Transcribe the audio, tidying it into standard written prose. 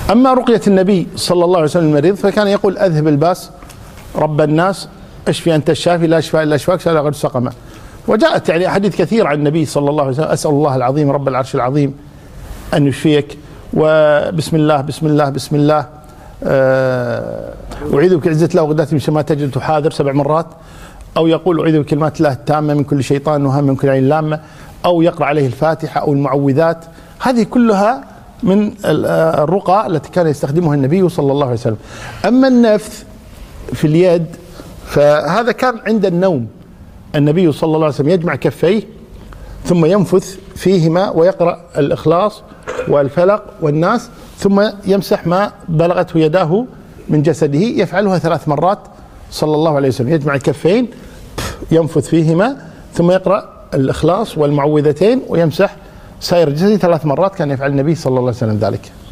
أما رقية النبي صلى الله عليه وسلم المريض فكان يقول أذهب الباس رب الناس اشفي أنت الشافي لا شفاء إلا شفاك لا غير سقما. وجاءت يعني أحاديث كثير عن النبي صلى الله عليه وسلم: أسأل الله العظيم رب العرش العظيم أن يشفيك، وبسم الله بسم الله بسم الله، أعيذ بك عزة الله وغداة من ما تجد تحاذر 7 مرات، أو يقول أعيذ بكلمات الله التامة من كل شيطان وهم من كل عين لامة، أو يقرأ عليه الفاتحة أو المعوذات. هذه كلها من الرقى التي كان يستخدمها النبي صلى الله عليه وسلم. أما النفث في اليد فهذا كان عند النوم. النبي صلى الله عليه وسلم يجمع كفيه ثم ينفث فيهما ويقرأ الإخلاص والفلق والناس، ثم يمسح ما بلغته يداه من جسده. يفعلها 3 مرات صلى الله عليه وسلم، يجمع الكفين ينفث فيهما ثم يقرأ الإخلاص والمعوذتين ويمسح سائر جسده 3 مرات. كان يفعل النبي صلى الله عليه وسلم ذلك.